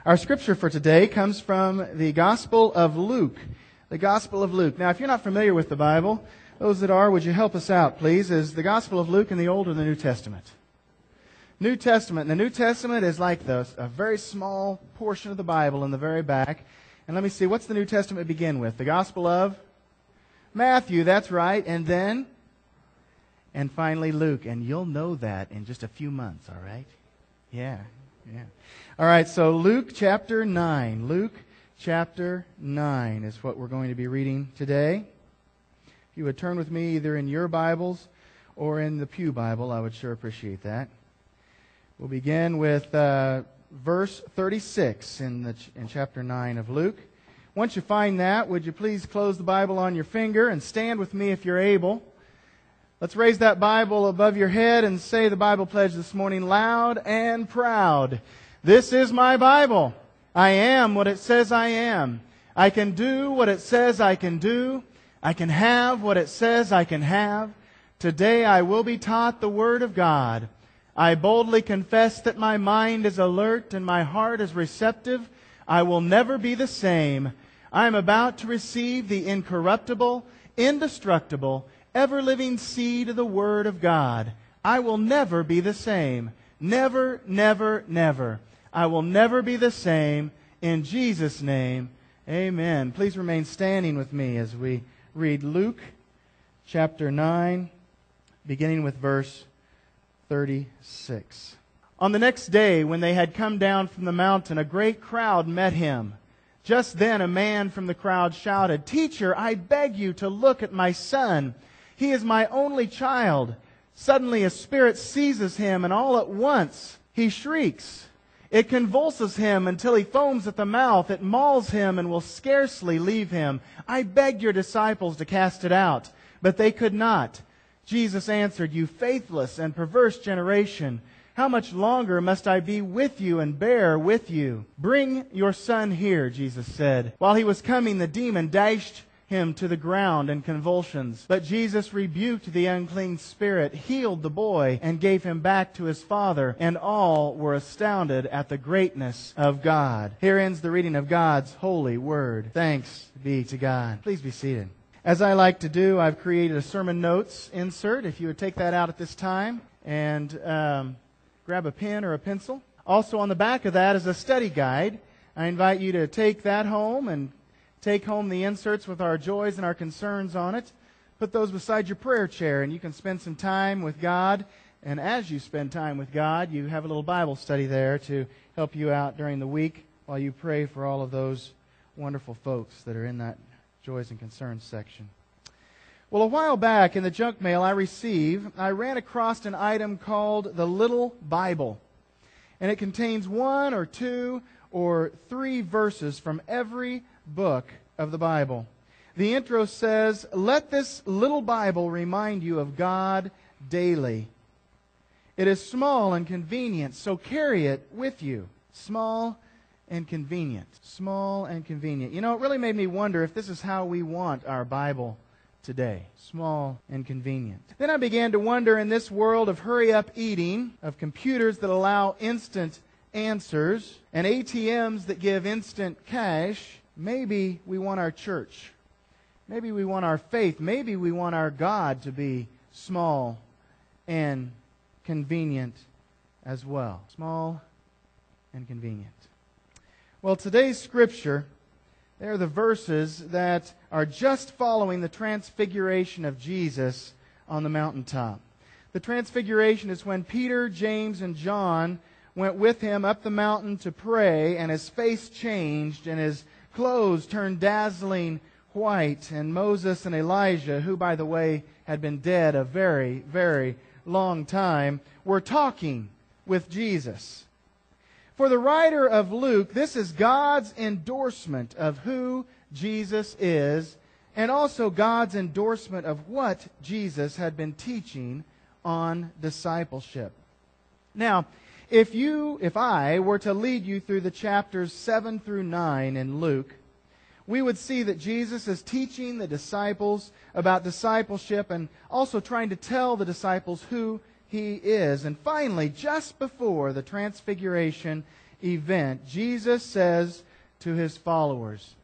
Our scripture for today comes from the Gospel of Luke. The Gospel of Luke. Now, if you're not familiar with the Bible, those that are, would you help us out, please? Is the Gospel of Luke in the Old or the New Testament? New Testament. The New Testament is like a very small portion of the Bible in the very back. And let me see, what's the New Testament begin with? The Gospel of Matthew, that's right. And then, and finally Luke. And you'll know that in just a few months, all right? Yeah. All right, so Luke chapter 9. Luke chapter 9 is what we're going to be reading today. If you would turn with me either in your Bibles or in the Pew Bible, I would sure appreciate that. We'll begin with verse 36 in chapter 9 of Luke. Once you find that, would you please close the Bible on your finger and stand with me if you're able. Let's raise that Bible above your head and say the Bible pledge this morning loud and proud. This is my Bible. I am what it says I am. I can do what it says I can do. I can have what it says I can have. Today I will be taught the Word of God. I boldly confess that my mind is alert and my heart is receptive. I will never be the same. I am about to receive the incorruptible, indestructible, ever-living seed of the Word of God. I will never be the same. Never, never, never. I will never be the same. In Jesus' name, amen. Please remain standing with me as we read Luke chapter 9, beginning with verse 36. On the next day, when they had come down from the mountain, a great crowd met him. Just then a man from the crowd shouted, "Teacher, I beg you to look at my son. He is my only child." Suddenly a spirit seizes him, and all at once he shrieks. It convulses him until he foams at the mouth. It mauls him and will scarcely leave him. I begged your disciples to cast it out, but they could not. Jesus answered, "You faithless and perverse generation, how much longer must I be with you and bear with you? Bring your son here," Jesus said. While he was coming, the demon dashed him to the ground in convulsions. But Jesus rebuked the unclean spirit, healed the boy, and gave him back to his father, and all were astounded at the greatness of God. Here ends the reading of God's holy word. Thanks be to God. Please be seated. As I like to do, I've created a sermon notes insert. If you would take that out at this time and grab a pen or a pencil. Also on the back of that is a study guide. I invite you to take that home and take home the inserts with our joys and our concerns on it. Put those beside your prayer chair and you can spend some time with God. And as you spend time with God, you have a little Bible study there to help you out during the week while you pray for all of those wonderful folks that are in that joys and concerns section. Well, a while back in the junk mail I ran across an item called the Little Bible. And it contains 1 or 2 or 3 verses from every book of the Bible. The intro says, "Let this little Bible remind you of God daily." It is small and convenient, so carry it with you. Small and convenient. Small and convenient. You know, it really made me wonder if this is how we want our Bible today. Small and convenient. Then I began to wonder, in this world of hurry-up eating, of computers that allow instant answers, and ATMs that give instant cash, maybe we want our church. Maybe we want our faith. Maybe we want our God to be small and convenient as well. Small and convenient. Well, today's scripture, they are the verses that are just following the transfiguration of Jesus on the mountaintop. The transfiguration is when Peter, James, and John went with him up the mountain to pray, and his face changed, and his clothes turned dazzling white, and Moses and Elijah, who, by the way, had been dead a very, very long time, were talking with Jesus. For the writer of Luke, this is God's endorsement of who Jesus is, and also God's endorsement of what Jesus had been teaching on discipleship. Now, if I were to lead you through the chapters 7 through 9 in Luke, we would see that Jesus is teaching the disciples about discipleship and also trying to tell the disciples who He is. And finally, just before the transfiguration event, Jesus says to his followers,